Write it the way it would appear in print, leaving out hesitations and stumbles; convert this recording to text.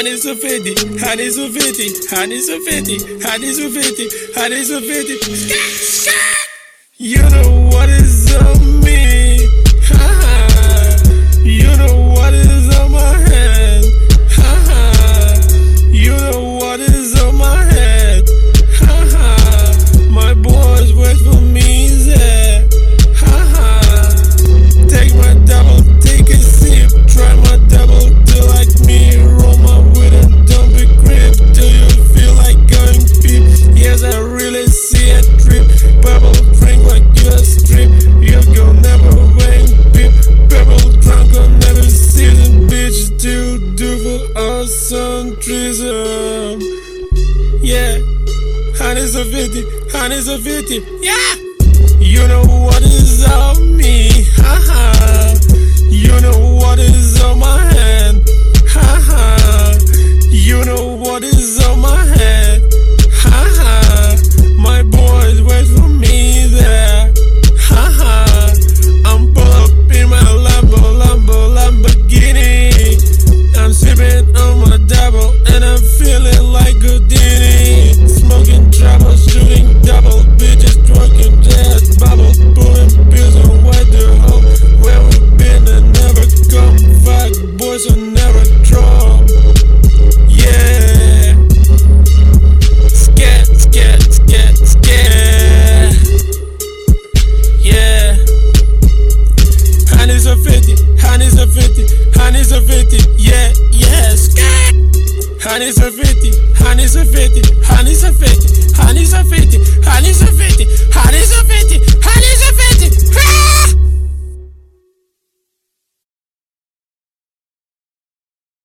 honey's a 50, honey's a 50, honey's a 50, honey's a 50, honey's a 50. You know what is on me, you know what is on my hand, you know what is on my head, my boys wait for me there, take my double, take a sip, try my double, do like me, roll my with a dumpy grip, do you feel like going deep? Yes, I really see a trip, bubble drink like you a strip, you go never win, peep, bubble drunk on every season, bitch, do for us some treason, yeah, honey's a 50, honey's a 50, yeah, you know what is on me, you know what is on my hand, you know what is on my head, my boys wait for me there, I'm pull up in my Lamborghini, I'm sipping on my double and I'm feeling like Houdini, smoking trouble, shooting double, bitches twerking dead bubble, pulling pills on white the home, where we been and never come, fuck boys will never draw, yeah, scared, yeah, honey's a 50, honey's a 50, honey's a 50, yeah, scared, honey's a 50, honey's a 50, honey's a 50, honey's a 50, honey's a 50, honey's a 50.